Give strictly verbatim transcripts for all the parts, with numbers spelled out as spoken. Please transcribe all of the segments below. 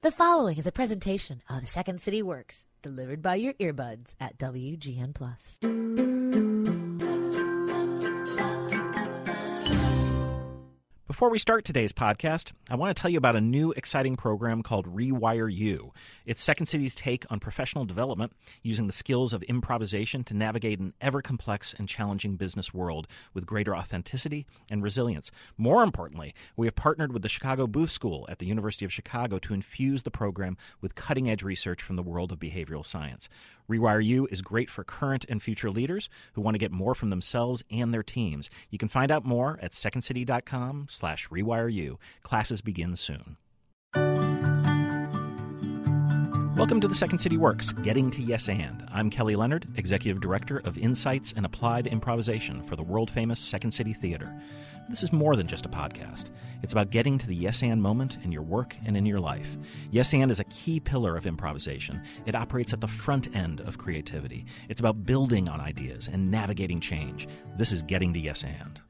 The following is a presentation of Second City Works, delivered by your earbuds at W G N Plus. Before we start today's podcast, I want to tell you about a new exciting program called Rewire You. It's Second City's take on professional development using the skills of improvisation to navigate an ever-complex and challenging business world with greater authenticity and resilience. More importantly, we have partnered with the Chicago Booth School at the University of Chicago to infuse the program with cutting-edge research from the world of behavioral science. Rewire You is great for current and future leaders who want to get more from themselves and their teams. You can find out more at secondcity.com slash rewire you. Classes begin soon. Welcome to the Second City Works, Getting to Yes And. I'm Kelly Leonard, Executive Director of Insights and Applied Improvisation for the world-famous Second City Theater. This is more than just a podcast. It's about getting to the yes and moment in your work and in your life. Yes and is a key pillar of improvisation. It operates at the front end of creativity. It's about building on ideas and navigating change. This is Getting to Yes And.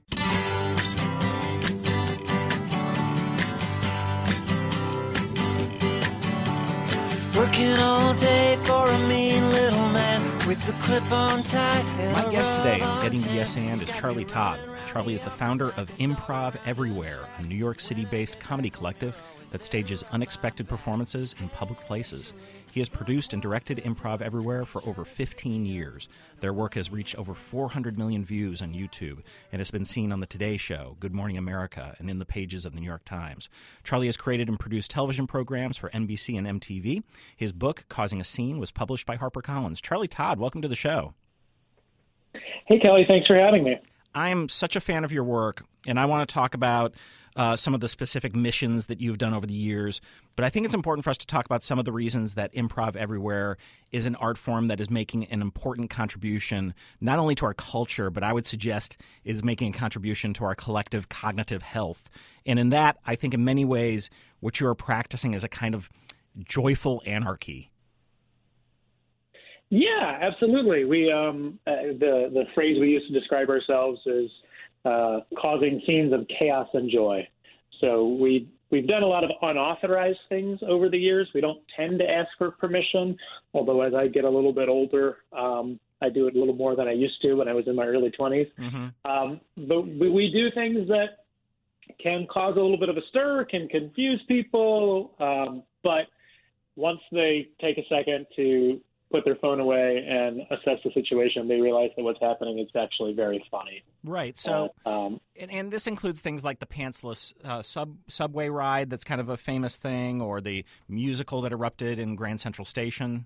Working all day for a mean little man with the clip-on tie. My guest today on Getting to Yes And is Charlie Todd. Charlie is the founder of Improv Everywhere, a New York City-based comedy collective that stages unexpected performances in public places. He has produced and directed Improv Everywhere for over fifteen years. Their work has reached over four hundred million views on YouTube and has been seen on The Today Show, Good Morning America, and in the pages of the New York Times. Charlie has created and produced television programs for N B C and M T V. His book, Causing a Scene, was published by HarperCollins. Charlie Todd, welcome to the show. Hey, Kelly, thanks for having me. I'm such a fan of your work, and I want to talk about uh, some of the specific missions that you've done over the years. But I think it's important for us to talk about some of the reasons that Improv Everywhere is an art form that is making an important contribution, not only to our culture, but I would suggest is making a contribution to our collective cognitive health. And in that, I think in many ways, what you are practicing is a kind of joyful anarchy. Yeah, absolutely. We um, uh, the the phrase we use to describe ourselves is uh, causing scenes of chaos and joy. So we we've done a lot of unauthorized things over the years. We don't tend to ask for permission, although as I get a little bit older, um, I do it a little more than I used to when I was in my early twenties. Mm-hmm. Um, but we, we do things that can cause a little bit of a stir, can confuse people, um, but once they take a second to put their phone away and assess the situation, they realize that what's happening is actually very funny. Right. So, uh, um, and, and this includes things like the pantsless uh, sub subway ride that's kind of a famous thing, or the musical that erupted in Grand Central Station.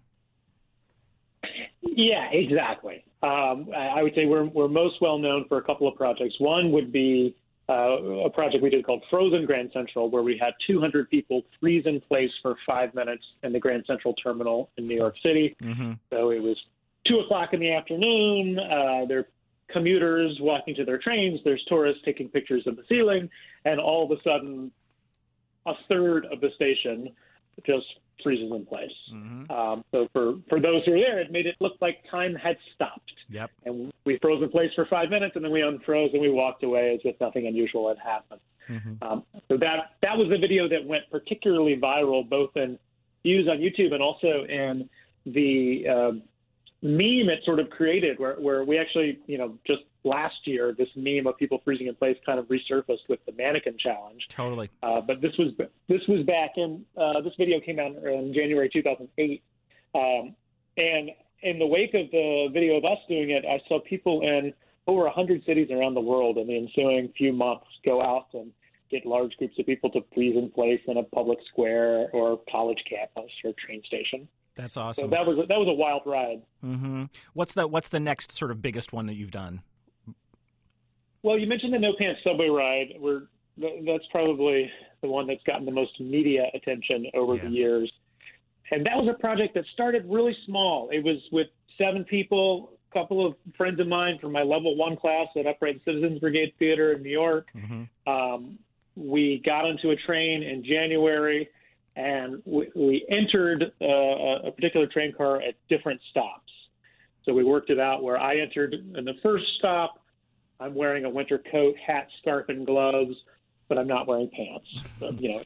Yeah, exactly. Um, I, I would say we're we're most well known for a couple of projects. One would be Uh, a project we did called Frozen Grand Central, where we had two hundred people freeze in place for five minutes in the Grand Central Terminal in New York City. Mm-hmm. So it was two o'clock in the afternoon. Uh, there are commuters walking to their trains. There's tourists taking pictures of the ceiling. And all of a sudden, a third of the station just freezes in place. Mm-hmm. Um, so for, for those who were there, it made it look like time had stopped. Yep. And we froze in place for five minutes, and then we unfroze, and we walked away as if nothing unusual had happened. Mm-hmm. Um, so that that was a video that went particularly viral, both in views on YouTube and also in the uh, meme it sort of created, where, where we actually, you know, just last year, this meme of people freezing in place kind of resurfaced with the mannequin challenge. Totally. Uh, but this was this was back in uh, this video came out in January two thousand eight, um, and in the wake of the video of us doing it, I saw people in over one hundred cities around the world in the ensuing few months go out and get large groups of people to freeze in place in a public square or college campus or train station. That's awesome. So that was a, that was a wild ride. Mm-hmm. What's the what's the next sort of biggest one that you've done? Well, you mentioned the No Pants Subway ride. We're, that's probably the one that's gotten the most media attention over yeah. the years. And that was a project that started really small. It was with seven people, a couple of friends of mine from my level one class at Upright Citizens Brigade Theater in New York. Mm-hmm. Um, we got onto a train in January, and we, we entered uh, a particular train car at different stops. So we worked it out where I entered in the first stop. I'm wearing a winter coat, hat, scarf, and gloves, but I'm not wearing pants. So, you know,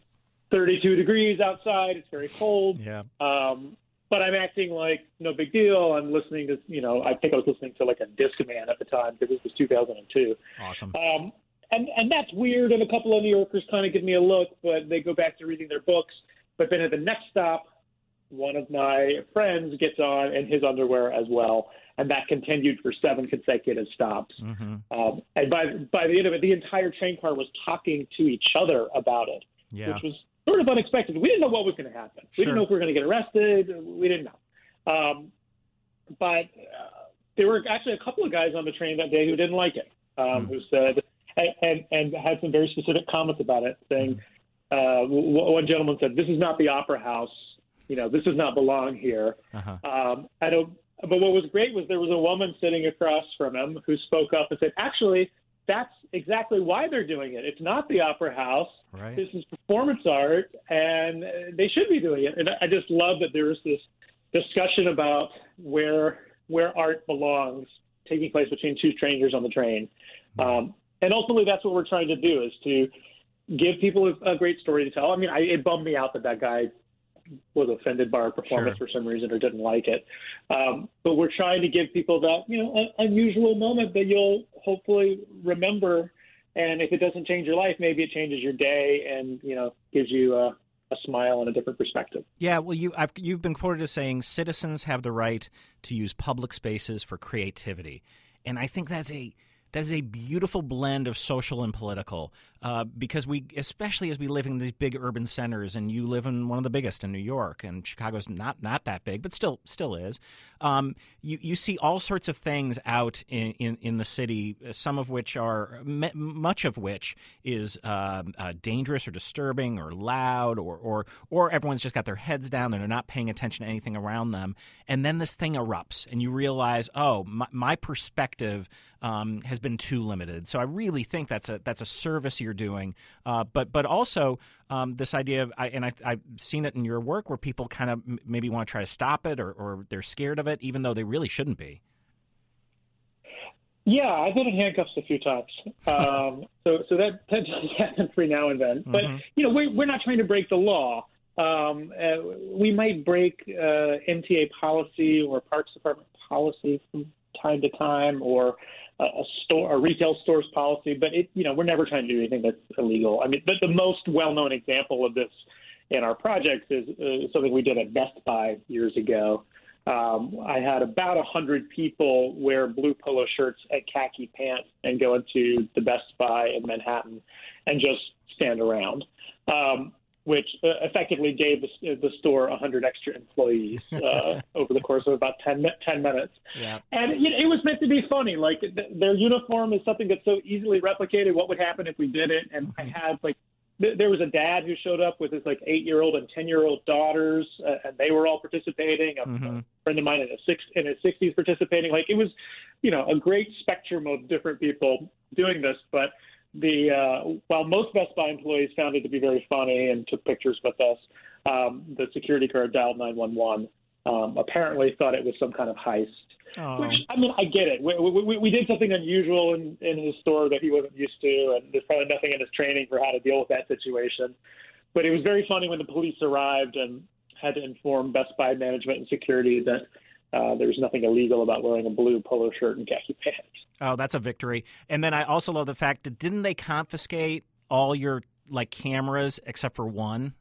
thirty-two degrees outside. It's very cold. Yeah. Um, but I'm acting like no big deal. I'm listening to, you know, I think I was listening to like a Discman at the time because this was two thousand two. Awesome. Um, and, and that's weird. And a couple of New Yorkers kind of give me a look, but they go back to reading their books. But then at the next stop, one of my friends gets on in his underwear as well. And that continued for seven consecutive stops. Mm-hmm. Um, and by by the end of it, the entire train car was talking to each other about it, yeah. which was sort of unexpected. We didn't know what was going to happen. We Sure. didn't know if we were going to get arrested. We didn't know. Um, but uh, there were actually a couple of guys on the train that day who didn't like it, um, mm. who said and, and, and had some very specific comments about it, saying, mm. uh, one gentleman said, "This is not the Opera House. You know, this does not belong here." Uh-huh. Um, I don't. But what was great was there was a woman sitting across from him who spoke up and said, actually, that's exactly why they're doing it. It's not the Opera House. Right. This is performance art, and they should be doing it. And I just love that there is this discussion about where where art belongs taking place between two strangers on the train. Um, and ultimately, that's what we're trying to do, is to give people a, a great story to tell. I mean, I, it bummed me out that that guy was offended by our performance Sure. for some reason or didn't like it. Um, but we're trying to give people that, you know, a, unusual moment that you'll hopefully remember. And if it doesn't change your life, maybe it changes your day and, you know, gives you a, a smile and a different perspective. Yeah, well, you, I've, you've been quoted as saying citizens have the right to use public spaces for creativity. And I think that's a That is a beautiful blend of social and political, uh, because we, especially as we live in these big urban centers, and you live in one of the biggest in New York, and Chicago's not not that big, but still still is. Um, you you see all sorts of things out in, in, in the city, some of which are much of which is uh, uh, dangerous or disturbing or loud, or or or everyone's just got their heads down and they're not paying attention to anything around them, and then this thing erupts, and you realize, oh, my, my perspective um, has been too limited. So I really think that's a that's a service you're doing. Uh, but but also um, this idea of, I, and I, I've seen it in your work where people kind of m- maybe want to try to stop it, or, or they're scared of it, even though they really shouldn't be. Yeah, I've been in handcuffs a few times. Um, so so that, that does happen every now and then. But, mm-hmm. you know, we're, we're not trying to break the law. Um, uh, we might break uh, M T A policy or Parks Department policy from time to time, or a store, a retail store's policy, but it, you know, we're never trying to do anything that's illegal. I mean, the, the most well-known example of this in our projects is uh, something we did at Best Buy years ago. Um, I had about a hundred people wear blue polo shirts and khaki pants and go into the Best Buy in Manhattan and just stand around. Um, which uh, effectively gave the, the store one hundred extra employees uh, over the course of about ten, ten minutes. Yeah. And you know, it was meant to be funny. Like, th- their uniform is something that's so easily replicated. What would happen if we did it? And mm-hmm. I had, like, th- there was a dad who showed up with his, like, eight-year-old and ten-year-old daughters, uh, and they were all participating. A, mm-hmm. a friend of mine in his, six, in his sixties participating. Like, it was, you know, a great spectrum of different people doing this. But The uh, while most Best Buy employees found it to be very funny and took pictures with us, um, the security guard dialed nine one one. Um, apparently thought it was some kind of heist. Oh. Which, I mean, I get it. We, we, we did something unusual in, in his store that he wasn't used to, and there's probably nothing in his training for how to deal with that situation. But it was very funny when the police arrived and had to inform Best Buy management and security that uh, there was nothing illegal about wearing a blue polo shirt and khaki pants. Oh, that's a victory. And then I also love the fact that didn't they confiscate all your, like, cameras except for one?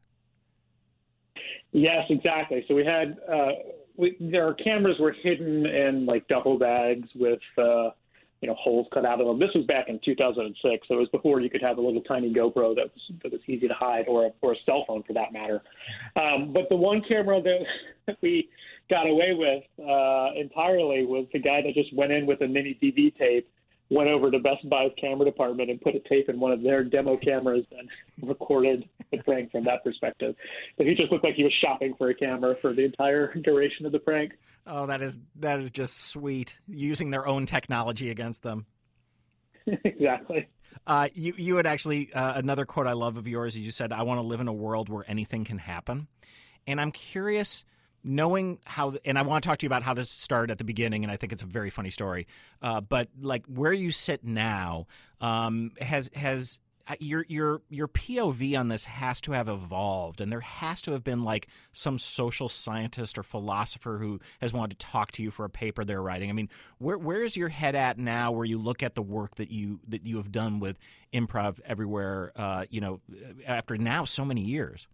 Yes, exactly. So we had uh, we, our cameras were hidden in, like, duffel bags with uh, you know, holes cut out of them. This was back in two thousand six, so it was before you could have a little tiny GoPro that was that was easy to hide, or a, or a cell phone for that matter. Um, but the one camera that we got away with uh, entirely was the guy that just went in with a mini D V tape, went over to Best Buy's camera department and put a tape in one of their demo cameras and recorded the prank from that perspective. But he just looked like he was shopping for a camera for the entire duration of the prank. Oh, that is that is just sweet, using their own technology against them. Exactly. Uh, you you had actually, uh, another quote I love of yours is you said, "I want to live in a world where anything can happen." And I'm curious, knowing how, and I want to talk to you about how this started at the beginning, and I think it's a very funny story, uh, but like where you sit now, um, has has your your your P O V on this has to have evolved, and there has to have been like some social scientist or philosopher who has wanted to talk to you for a paper they're writing. I mean, where where is your head at now, where you look at the work that you that you have done with Improv Everywhere? Uh, you know, after now so many years.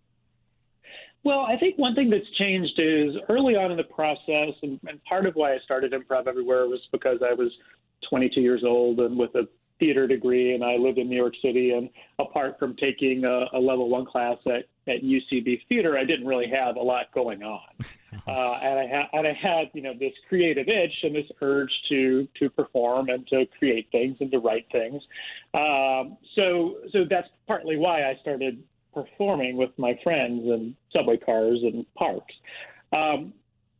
Well, I think one thing that's changed is early on in the process, and, and part of why I started Improv Everywhere was because I was twenty-two years old and with a theater degree, and I lived in New York City. And apart from taking a, a level one class at, at U C B Theater, I didn't really have a lot going on. uh, and I had, and I had, you know, this creative itch and this urge to to perform and to create things and to write things. Um, so, so that's partly why I started performing with my friends in subway cars and parks. Um,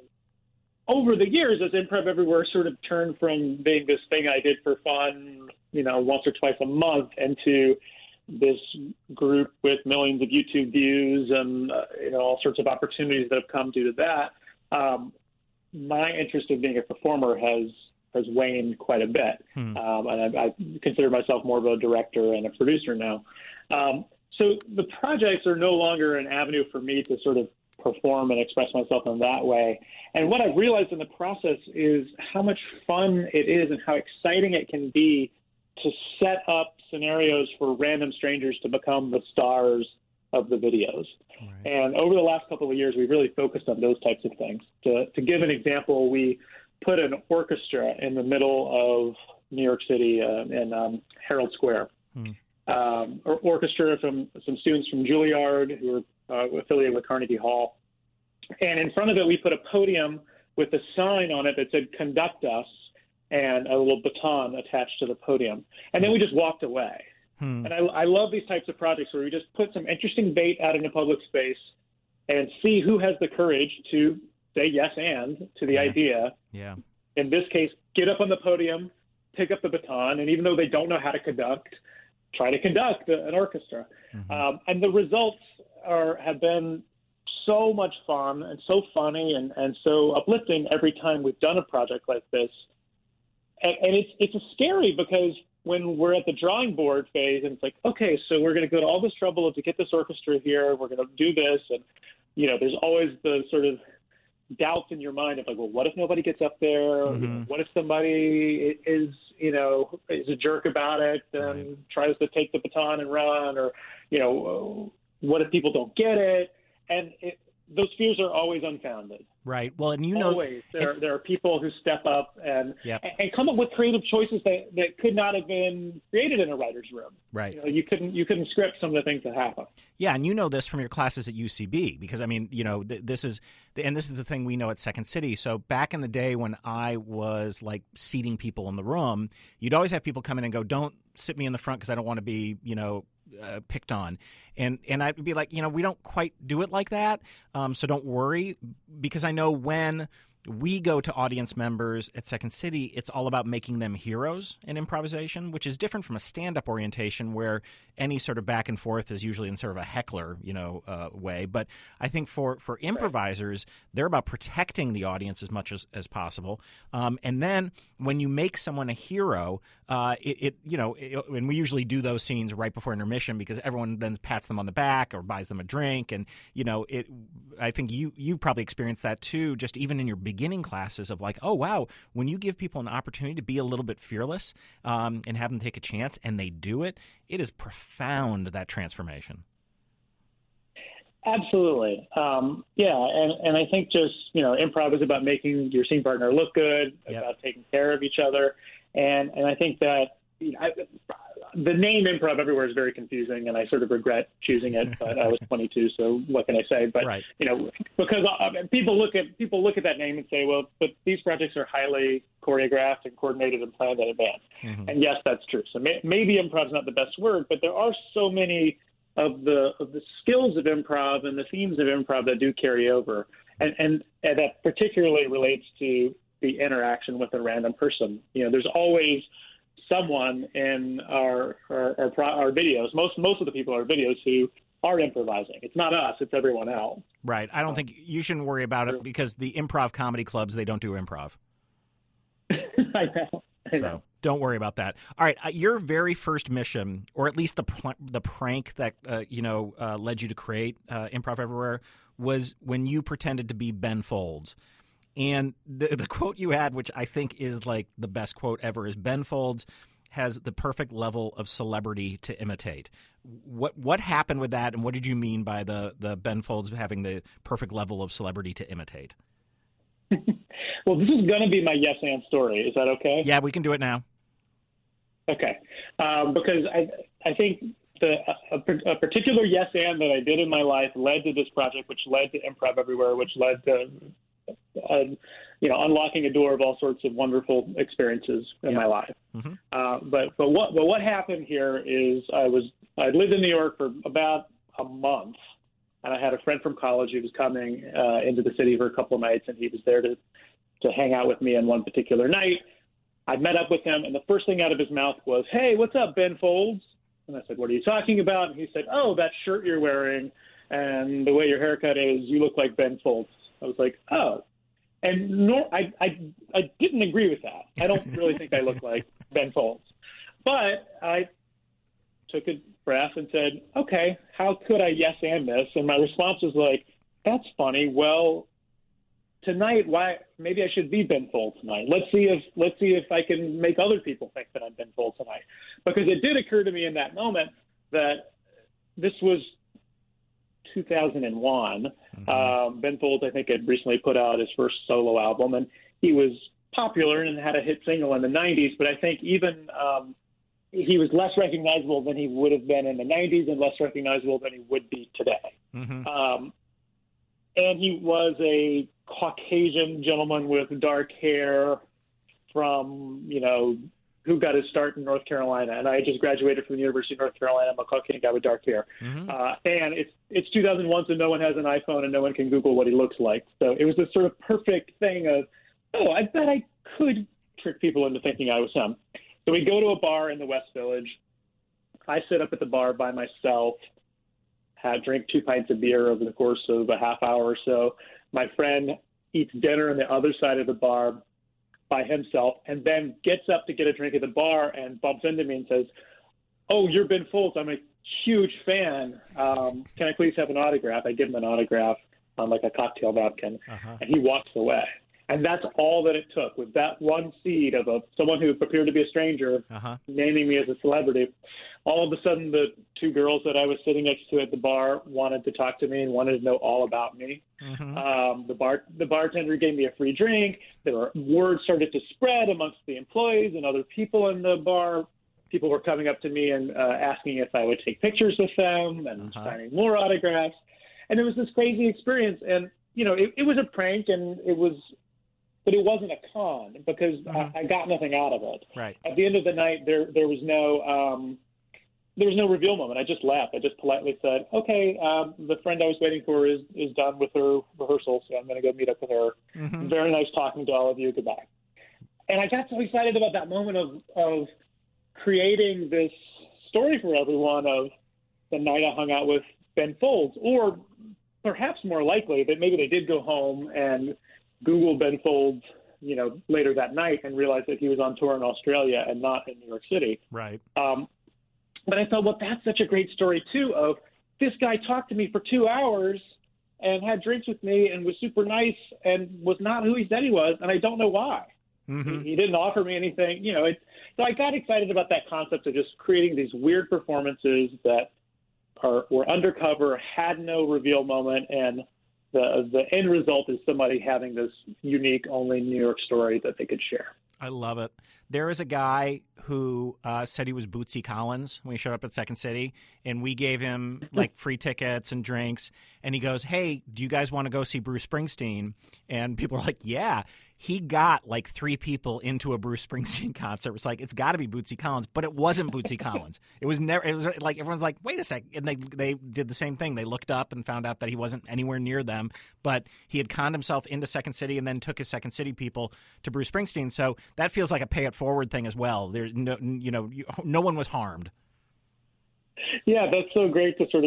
over the years, as Improv Everywhere sort of turned from being this thing I did for fun, you know, once or twice a month, into this group with millions of YouTube views and, uh, you know, all sorts of opportunities that have come due to that, um, my interest in being a performer has has waned quite a bit. Hmm. Um, and I, I consider myself more of a director and a producer now. Um, so the projects are no longer an avenue for me to sort of perform and express myself in that way. And what I've realized in the process is how much fun it is and how exciting it can be to set up scenarios for random strangers to become the stars of the videos. Right. And over the last couple of years, we've really focused on those types of things. To, to give an example, we put an orchestra in the middle of New York City uh, in um, Herald Square. Hmm. Um, or orchestra from some students from Juilliard who are uh, affiliated with Carnegie Hall. And in front of it, we put a podium with a sign on it that said, "Conduct us," and a little baton attached to the podium. And then we just walked away. Hmm. And I, I love these types of projects where we just put some interesting bait out in a public space and see who has the courage to say yes and to the yeah. idea. Yeah. In this case, get up on the podium, pick up the baton, and even though they don't know how to conduct, try to conduct an orchestra. Mm-hmm. Um, and the results are have been so much fun and so funny and, and so uplifting every time we've done a project like this. And, and it's it's scary because when we're at the drawing board phase and it's like, okay, so we're going to go to all this trouble to get this orchestra here. We're going to do this. And, you know, there's always the sort of doubts in your mind of like, well, what if nobody gets up there? Mm-hmm. What if somebody is, you know, is a jerk about it and right. tries to take the baton and run? Or, you know, what if people don't get it? And it, those fears are always unfounded. Right. Well, and you know, always there, and, there are people who step up and yep. and come up with creative choices that, that could not have been created in a writer's room. Right. You know, you couldn't you couldn't script some of the things that happen. Yeah, and you know this from your classes at U C B because I mean, you know, th- this is and this is the thing we know at Second City. So back in the day when I was like seating people in the room, you'd always have people come in and go, "Don't sit me in the front because I don't want to be, you know, Uh, picked on," and and I'd be like, you know, we don't quite do it like that, um, so don't worry, because I know when we go to audience members at Second City, it's all about making them heroes in improvisation, which is different from a stand-up orientation where any sort of back and forth is usually in sort of a heckler, you know, uh, way. But I think for, for improvisers, they're about protecting the audience as much as, as possible. Um, and then when you make someone a hero, uh, it, it you know, it, and we usually do those scenes right before intermission because everyone then pats them on the back or buys them a drink. And, you know, it. I think you, you probably experienced that too, just even in your beginning classes of like, oh, wow, when you give people an opportunity to be a little bit fearless um, and have them take a chance and they do it, it is profound, that transformation. Absolutely. Um, yeah. And, and I think just, you know, improv is about making your scene partner look good, yep. about taking care of each other. And, and I think that you know, I, the name Improv Everywhere is very confusing, and I sort of regret choosing it. But I was twenty-two, so what can I say? But right. you know, because uh, people look at people look at that name and say, well, but these projects are highly choreographed and coordinated and planned in advance. Mm-hmm. And yes, that's true. So may, maybe improv is not the best word, but there are so many of the of the skills of improv and the themes of improv that do carry over, and and, and that particularly relates to the interaction with a random person. You know, there's always someone in our our, our our videos. Most most of the people in our videos who are improvising. It's not us; it's everyone else. Right. I don't think you shouldn't worry about it because the improv comedy clubs, they don't do improv. I know. So don't worry about that. All right, uh, your very first mission, or at least the pl- the prank that uh, you know uh, led you to create uh, Improv Everywhere, was when you pretended to be Ben Folds. And the the quote you had, which I think is like the best quote ever, is Ben Folds has the perfect level of celebrity to imitate. What what happened with that, and what did you mean by the the Ben Folds having the perfect level of celebrity to imitate? Well, this is going to be my yes and story. Is that okay? Yeah, we can do it now. Okay, um, because I I think the a, a particular yes and that I did in my life led to this project, which led to Improv Everywhere, which led to uh, you know unlocking a door of all sorts of wonderful experiences in Yep. my life. Mm-hmm. Uh, but but what but what happened here is I was I lived in New York for about a month, and I had a friend from college who was coming uh, into the city for a couple of nights, and he was there to to hang out with me on one particular night. I met up with him, and the first thing out of his mouth was, "Hey, what's up, Ben Folds?" And I said, "What are you talking about?" And he said, "Oh, that shirt you're wearing and the way your haircut is, you look like Ben Folds." I was like, "Oh." And nor, I, I, I didn't agree with that. I don't really think I look like Ben Folds. But I took a breath and said, okay, how could I yes and this? And my response was like, that's funny. Well, tonight, why? Maybe I should be Ben Folds tonight. Let's see if let's see if I can make other people think that I'm Ben Folds tonight. Because it did occur to me in that moment that this was two thousand one. Mm-hmm. Um, Ben Folds, I think, had recently put out his first solo album, and he was popular and had a hit single in the nineties. But I think even um, he was less recognizable than he would have been in the nineties, and less recognizable than he would be today. Mm-hmm. Um, and he was a Caucasian gentleman with dark hair from, you know, who got his start in North Carolina. And I just graduated from the University of North Carolina. I'm a Caucasian guy with dark hair. Mm-hmm. Uh, and it's it's two thousand one, so no one has an iPhone and no one can Google what he looks like. So it was this sort of perfect thing of, oh, I bet I could trick people into thinking I was him. So we go to a bar in the West Village. I sit up at the bar by myself, had drink two pints of beer over the course of a half hour or so. My friend eats dinner on the other side of the bar by himself, and then gets up to get a drink at the bar and bumps into me and says, "Oh, you're Ben Folds. I'm a huge fan. Um, can I please have an autograph?" I give him an autograph on like a cocktail napkin, uh-huh. and he walks away. And that's all that it took, with that one seed of a someone who appeared to be a stranger uh-huh. naming me as a celebrity. All of a sudden, the two girls that I was sitting next to at the bar wanted to talk to me and wanted to know all about me. Mm-hmm. Um, the bar, the bartender gave me a free drink. There were word started to spread amongst the employees and other people in the bar. People were coming up to me and uh, asking if I would take pictures with them and uh-huh. signing more autographs. And it was this crazy experience. And you know, it, it was a prank, and it was. But it wasn't a con because mm-hmm. I, I got nothing out of it. Right. At the end of the night, there there was no um, there was no reveal moment. I just left. I just politely said, "Okay, um, the friend I was waiting for is is done with her rehearsal, so I'm going to go meet up with her. Mm-hmm. Very nice talking to all of you. Goodbye." And I got so excited about that moment of of creating this story for everyone of the night I hung out with Ben Folds, or perhaps more likely that maybe they did go home and Google Ben Folds, you know, later that night and realized that he was on tour in Australia and not in New York City. Right. Um, but I thought, well, that's such a great story, too, of this guy talked to me for two hours and had drinks with me and was super nice and was not who he said he was, and I don't know why. Mm-hmm. He, he didn't offer me anything. You know, it, so I got excited about that concept of just creating these weird performances that are were undercover, had no reveal moment, and The the end result is somebody having this unique, only New York story that they could share. I love it. There is a guy who uh, said he was Bootsy Collins when he showed up at Second City, and we gave him like free tickets and drinks. And he goes, "Hey, do you guys want to go see Bruce Springsteen?" And people are like, "Yeah." He got like three people into a Bruce Springsteen concert. It was like, it's got to be Bootsy Collins, but it wasn't Bootsy Collins. It was never. It was like everyone's like, "Wait a sec," and they they did the same thing. They looked up and found out that he wasn't anywhere near them, but he had conned himself into Second City and then took his Second City people to Bruce Springsteen. So that feels like a pay it forward thing as well. There, no, you know, you, no one was harmed. Yeah, that's so great to sort of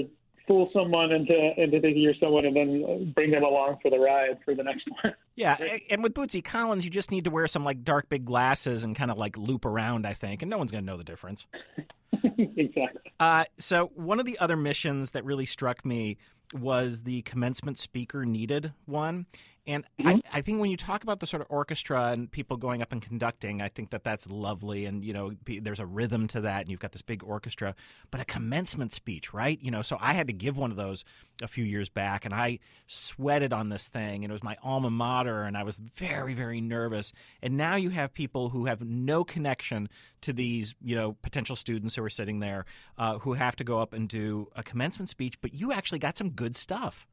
fool someone into into thinking you're someone, and then bring them along for the ride for the next one. Yeah, and with Bootsy Collins, you just need to wear some like dark big glasses and kind of like loop around, I think, and no one's going to know the difference. Exactly. Uh, so one of the other missions that really struck me was the commencement speaker needed one. And mm-hmm. I, I think when you talk about the sort of orchestra and people going up and conducting, I think that that's lovely. And, you know, there's a rhythm to that, and you've got this big orchestra. But a commencement speech, right? You know, so I had to give one of those a few years back, and I sweated on this thing, and it was my alma mater, and I was very, very nervous. And now you have people who have no connection to these, you know, potential students who are sitting there uh, who have to go up and do a commencement speech, but you actually got some good stuff.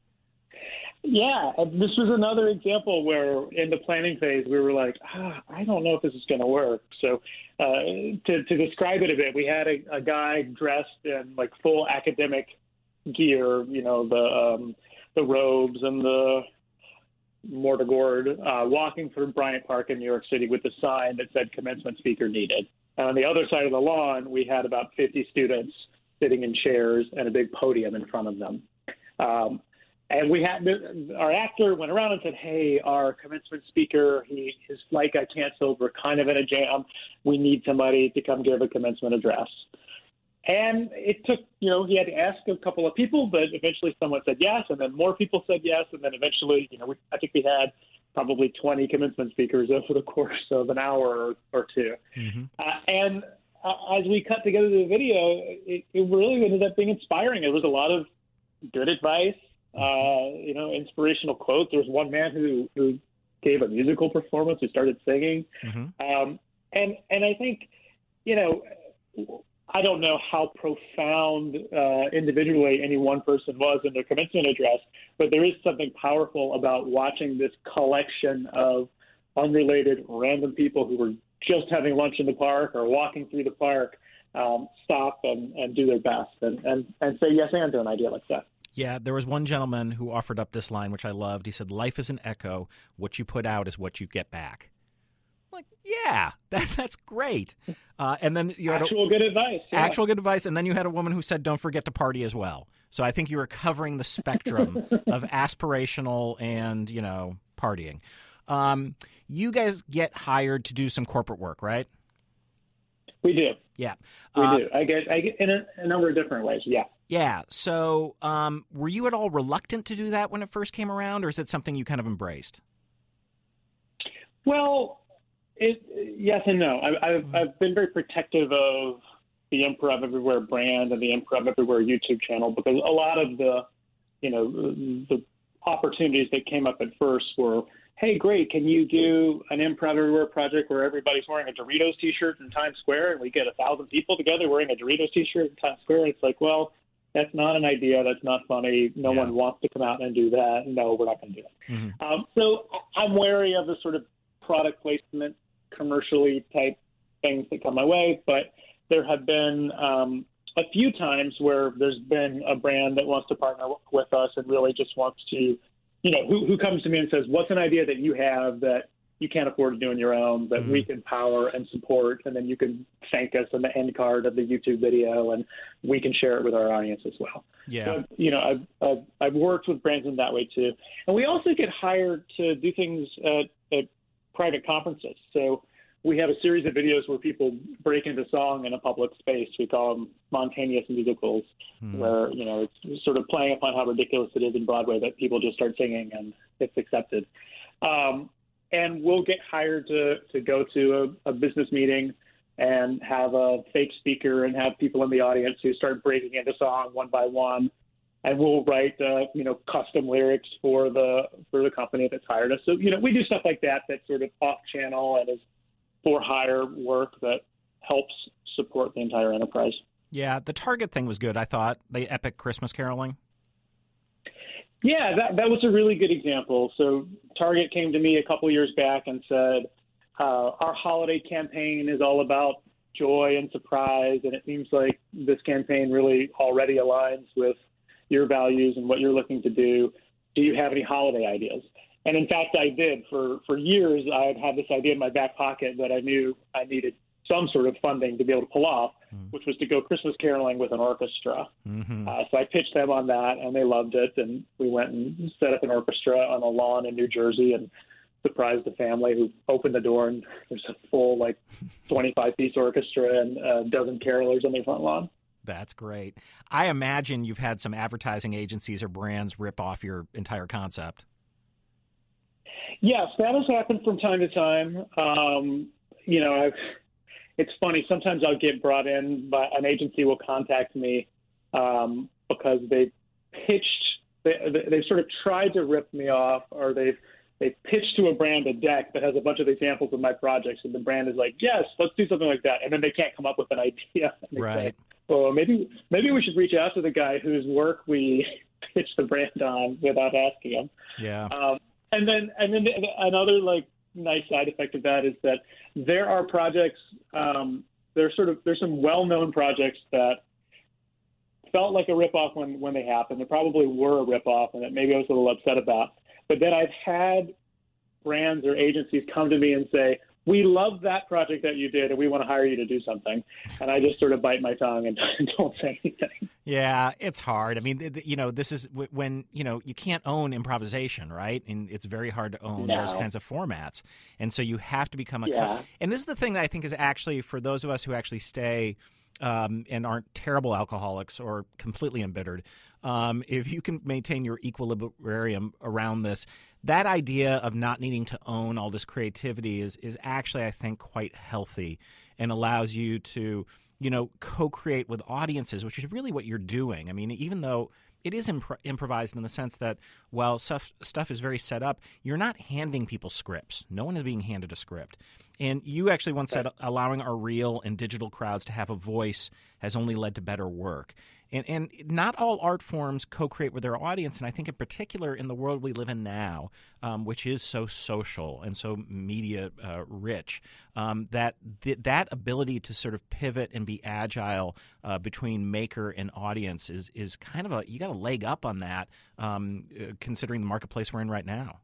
Yeah, this was another example where in the planning phase we were like, ah, I don't know if this is going to work. So uh, to, to describe it a bit, we had a, a guy dressed in like full academic gear, you know, the um, the robes and the mortigord, uh, walking through Bryant Park in New York City with a sign that said commencement speaker needed. And on the other side of the lawn, we had about fifty students sitting in chairs and a big podium in front of them. Um, And we had our actor went around and said, "Hey, our commencement speaker, he his flight got canceled. We're kind of in a jam. We need somebody to come give a commencement address." And it took, you know, he had to ask a couple of people, but eventually someone said yes, and then more people said yes, and then eventually, you know, we, I think we had probably twenty commencement speakers over the course of an hour or, or two. Mm-hmm. Uh, and uh, as we cut together the video, it, it really ended up being inspiring. There was a lot of good advice. Uh, you know, inspirational quotes. There was one man who, who gave a musical performance, who started singing. Mm-hmm. Um, and, and I think, you know, I don't know how profound uh, individually any one person was in their commencement address, but there is something powerful about watching this collection of unrelated random people who were just having lunch in the park or walking through the park um, stop and, and do their best and, and, and say yes and to an idea like that. Yeah, there was one gentleman who offered up this line, which I loved. He said, "Life is an echo. What you put out is what you get back." Like, yeah, that, that's great. Uh, and then you had actual a, good advice. Yeah. Actual good advice. And then you had a woman who said, "Don't forget to party as well." So I think you were covering the spectrum of aspirational and, you know, partying. Um, you guys get hired to do some corporate work, right? We do. Yeah, we uh, do. I get, I get in a, a number of different ways. Yeah. Yeah. So um, were you at all reluctant to do that when it first came around, or is it something you kind of embraced? Well, it, yes and no. I, I've, mm-hmm. I've been very protective of the Improv Everywhere brand and the Improv Everywhere YouTube channel, because a lot of the, you know, the opportunities that came up at first were, hey, great, can you do an Improv Everywhere project where everybody's wearing a Doritos T-shirt in Times Square and we get a thousand people together wearing a Doritos T-shirt in Times Square? It's like, well, that's not an idea. That's not funny. No yeah. one wants to come out and do that. No, we're not going to do it. Mm-hmm. Um, so I'm wary of the sort of product placement, commercially type things that come my way. But there have been um, a few times where there's been a brand that wants to partner with us and really just wants to, you know, who, who comes to me and says, what's an idea that you have that you can't afford to do on your own, that mm-hmm. we can power and support, and then you can thank us on the end card of the YouTube video, and we can share it with our audience as well. Yeah. So, you know, I've, I've, I've worked with brands in that way too. And we also get hired to do things at, at private conferences. So we have a series of videos where people break into song in a public space. We call them spontaneous musicals, mm-hmm. where, you know, it's sort of playing upon how ridiculous it is in Broadway that people just start singing and it's accepted. Um, And we'll get hired to, to go to a, a business meeting and have a fake speaker and have people in the audience who start breaking into song one by one. And we'll write, uh, you know, custom lyrics for the for the company that's hired us. So, you know, we do stuff like that that's sort of off-channel and is for hire work that helps support the entire enterprise. Yeah, the Target thing was good, I thought, the epic Christmas caroling. Yeah, that, that was a really good example. So Target came to me a couple years back and said, uh, our holiday campaign is all about joy and surprise, and it seems like this campaign really already aligns with your values and what you're looking to do. Do you have any holiday ideas? And in fact, I did. For, for years, I had had this idea in my back pocket that I knew I needed some sort of funding to be able to pull off, mm. which was to go Christmas caroling with an orchestra. Mm-hmm. Uh, so I pitched them on that, and they loved it. And we went and set up an orchestra on a lawn in New Jersey and surprised the family, who opened the door, and there's a full, like, twenty-five piece orchestra and a dozen carolers on the front lawn. That's great. I imagine you've had some advertising agencies or brands rip off your entire concept. Yes, that has happened from time to time. Um, you know, I've, it's funny. Sometimes I'll get brought in by an agency will contact me um, because they pitched, they, they've sort of tried to rip me off, or they've they pitched to a brand a deck that has a bunch of examples of my projects, and the brand is like, yes, let's do something like that. And then they can't come up with an idea. Right. Say, well, maybe maybe we should reach out to the guy whose work we pitched the brand on without asking him. Yeah. Um, and then and then another like nice side effect of that is that there are projects. Um, there's sort of there's some well-known projects that felt like a ripoff when when they happened. They probably were a ripoff, and that maybe I was a little upset about. But then I've had brands or agencies come to me and say, we love that project that you did, and we want to hire you to do something. And I just sort of bite my tongue and don't say anything. Yeah, it's hard. I mean, you know, this is when, you know, you can't own improvisation, right? And it's very hard to own no. those kinds of formats. And so you have to become a yeah. co- And this is the thing that I think is actually, for those of us who actually stay um, and aren't terrible alcoholics or completely embittered, um, if you can maintain your equilibrium around this, that idea of not needing to own all this creativity is is actually, I think, quite healthy and allows you to, you know, co-create with audiences, which is really what you're doing. I mean, even though it is imp- improvised in the sense that while stuff, stuff is very set up, you're not handing people scripts. No one is being handed a script. And you actually once said allowing our real and digital crowds to have a voice has only led to better work. And, and not all art forms co-create with their audience, and I think in particular in the world we live in now, um, which is so social and so media uh, rich, um, that th- that ability to sort of pivot and be agile uh, between maker and audience is is kind of a, you got a leg up on that, um, uh, considering the marketplace we're in right now.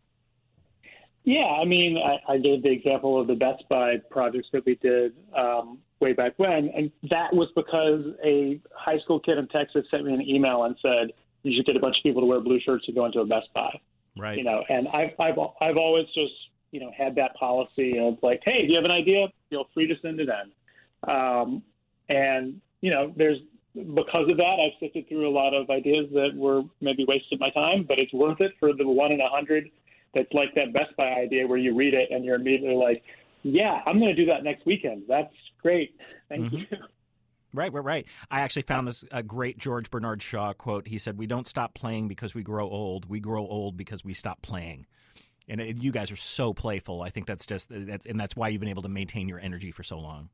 Yeah, I mean, I, I gave the example of the Best Buy projects that we did um, way back when, and that was because a high school kid in Texas sent me an email and said, you should get a bunch of people to wear blue shirts to go into a Best Buy. Right. You know, and I've, I've, I've always just, you know, had that policy of like, hey, if you have an idea, feel free to send it in. Um, and, you know, there's, because of that, I've sifted through a lot of ideas that were maybe wasted my time, but it's worth it for the one in a hundred. That's like that Best Buy idea where you read it and you're immediately like, yeah, I'm going to do that next weekend. That's great. Thank mm-hmm. you. Right, right, right. I actually found this a great George Bernard Shaw quote. He said, we don't stop playing because we grow old. We grow old because we stop playing. And it, you guys are so playful. I think that's just, that's, and that's why you've been able to maintain your energy for so long.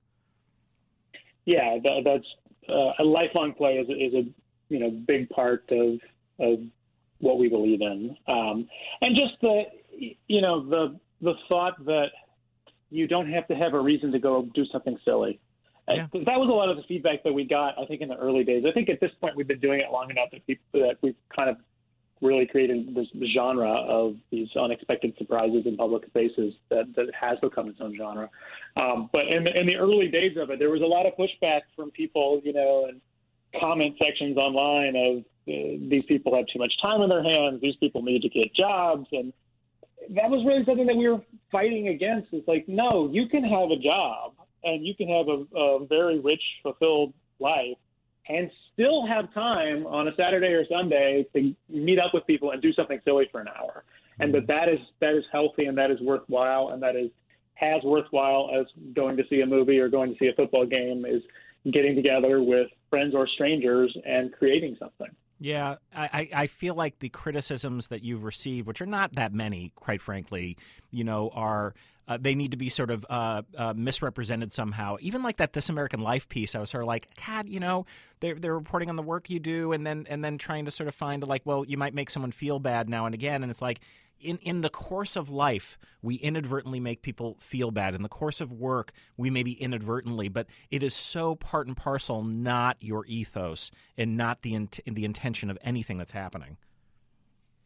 Yeah, that, that's uh, a lifelong play is, is a, you know, big part of, of what we believe in. Um, and just the, you know, the, the thought that you don't have to have a reason to go do something silly. Yeah. That was a lot of the feedback that we got, I think, in the early days. I think at this point we've been doing it long enough that, people, that we've kind of really created this genre of these unexpected surprises in public spaces that, that has become its own genre. Um, but in the, in the early days of it, there was a lot of pushback from people, you know, and comment sections online of uh, these people have too much time on their hands, these people need to get jobs. And that was really something that we were fighting against. It's like, no, you can have a job and you can have a, a very rich, fulfilled life and still have time on a Saturday or Sunday to meet up with people and do something silly for an hour. And that that is, that is healthy and that is worthwhile, and that is as worthwhile as going to see a movie or going to see a football game is getting together with friends or strangers and creating something. Yeah, I, I feel like the criticisms that you've received, which are not that many, quite frankly, you know, are uh, they need to be sort of uh, uh, misrepresented somehow. Even like that This American Life piece, I was sort of like, God, you know, they're they're reporting on the work you do, and then and then trying to sort of find like, well, you might make someone feel bad now and again, and it's like, In in the course of life, we inadvertently make people feel bad. In the course of work, we maybe inadvertently, but it is so part and parcel not your ethos and not the in, the intention of anything that's happening.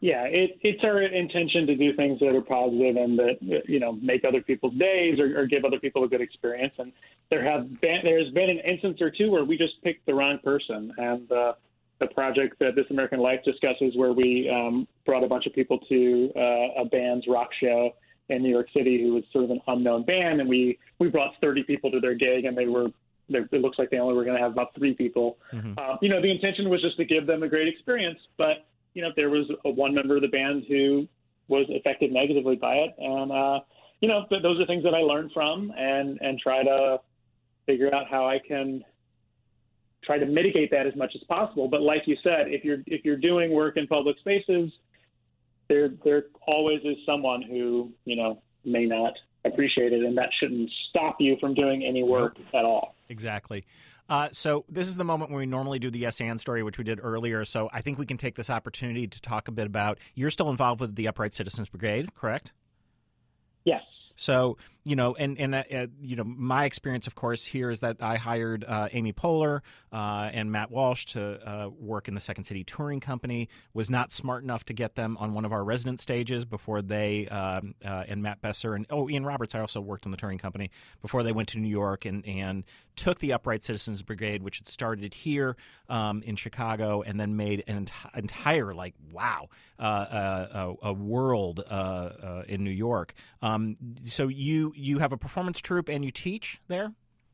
Yeah, it, it's our intention to do things that are positive and that, you know, make other people's days or, or give other people a good experience. And there have been, there's been an instance or two where we just picked the wrong person. And uh, the project that This American Life discusses, where we um, brought a bunch of people to uh, a band's rock show in New York City who was sort of an unknown band. And we, we brought thirty people to their gig, and they were, it looks like they only were going to have about three people. Mm-hmm. Uh, you know, the intention was just to give them a great experience, but you know, there was a one member of the band who was affected negatively by it. And, uh, you know, th- those are things that I learned from and, and try to figure out how I can try to mitigate that as much as possible. But like you said, if you're, if you're doing work in public spaces, there, there always is someone who, you know, may not appreciate it, and that shouldn't stop you from doing any work nope. at all. Exactly. Uh, so this is the moment when we normally do the Yes and story, which we did earlier. So I think we can take this opportunity to talk a bit about, you're still involved with the Upright Citizens Brigade, correct? Yes. So, you know, and, and uh, uh, you know, my experience, of course, here is that I hired uh, Amy Poehler uh, and Matt Walsh to uh, work in the Second City Touring Company, was not smart enough to get them on one of our resident stages before they, um, uh, and Matt Besser, and, oh, Ian Roberts, I also worked in the touring company, before they went to New York and, and took the Upright Citizens Brigade, which had started here um, in Chicago, and then made an ent- entire, like, wow, uh, uh, a, a world uh, uh, in New York. Um, so you you have a performance troupe and you teach there?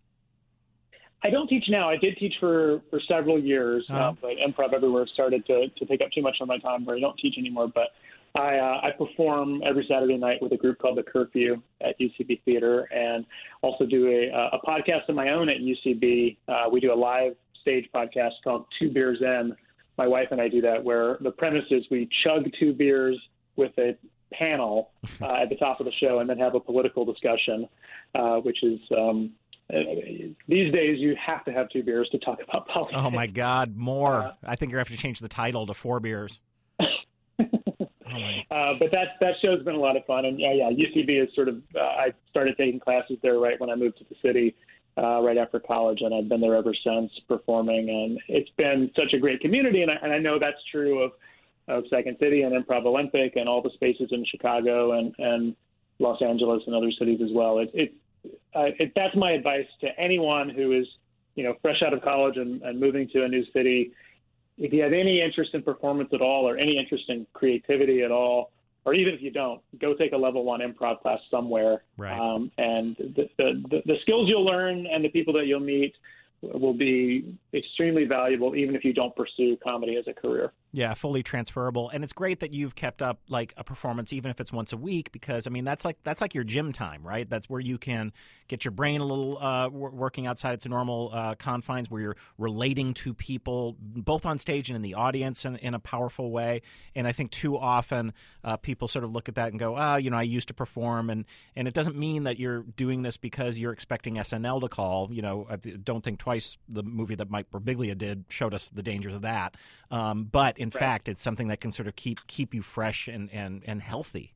I don't teach now. I did teach for, for several years, uh-huh. uh, but Improv Everywhere started to, to take up too much of my time where I don't teach anymore. But I, uh, I perform every Saturday night with a group called The Curfew at U C B Theater, and also do a, a podcast of my own at U C B. Uh, we do a live stage podcast called Two Beers In. My wife and I do that, where the premise is we chug two beers with a panel uh, at the top of the show and then have a political discussion, uh, which is um, these days you have to have two beers to talk about politics. Oh, my God, more. Uh, I think you're going to have to change the title to Four Beers. Uh, but that that show's been a lot of fun, and yeah, yeah, U C B is sort of. Uh, I started taking classes there right when I moved to the city, uh, right after college, and I've been there ever since performing. And it's been such a great community, and I, and I know that's true of, of Second City and Improv Olympic and all the spaces in Chicago and, and Los Angeles and other cities as well. It, it, uh, it that's my advice to anyone who is, you know, fresh out of college and, and moving to a new city. If you have any interest in performance at all, or any interest in creativity at all, or even if you don't, go take a level one improv class somewhere. Right. Um, and the, the, the skills you'll learn and the people that you'll meet will be extremely valuable, even if you don't pursue comedy as a career. Yeah, fully transferable. And it's great that you've kept up like a performance, even if it's once a week, because I mean, that's like, that's like your gym time, right? That's where you can get your brain a little uh, working outside its normal uh, confines, where you're relating to people both on stage and in the audience in, in a powerful way. And I think too often uh, people sort of look at that and go, ah, oh, you know, I used to perform. And, and it doesn't mean that you're doing this because you're expecting S N L to call. You know, I don't think Twice, the movie that Mike Birbiglia did, showed us the dangers of that. Um, but in right. fact, it's something that can sort of keep keep you fresh and, and, and healthy.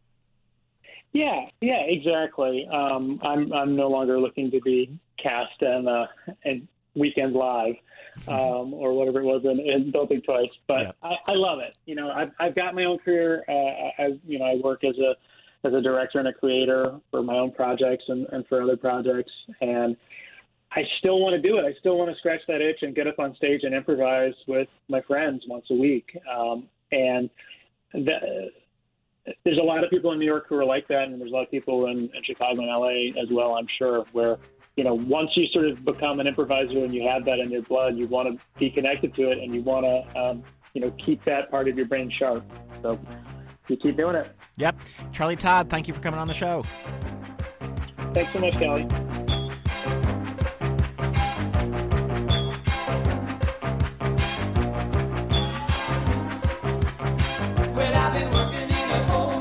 Yeah, yeah, exactly. Um, I'm I'm no longer looking to be cast in uh, in Weekend Live um, or whatever it was in, in Don't Think Twice, but yeah. I, I love it. You know, I've I've got my own career. Uh, I you know I work as a as a director and a creator for my own projects and, and for other projects, and I still want to do it. I still want to scratch that itch and get up on stage and improvise with my friends once a week. Um, and the, there's a lot of people in New York who are like that, and there's a lot of people in, in Chicago and L A as well, I'm sure, where, you know, once you sort of become an improviser and you have that in your blood, you want to be connected to it, and you want to, um, you know, keep that part of your brain sharp. So you keep doing it. Yep. Charlie Todd, thank you for coming on the show. Thanks so much, Kelly. Well, I've been working in a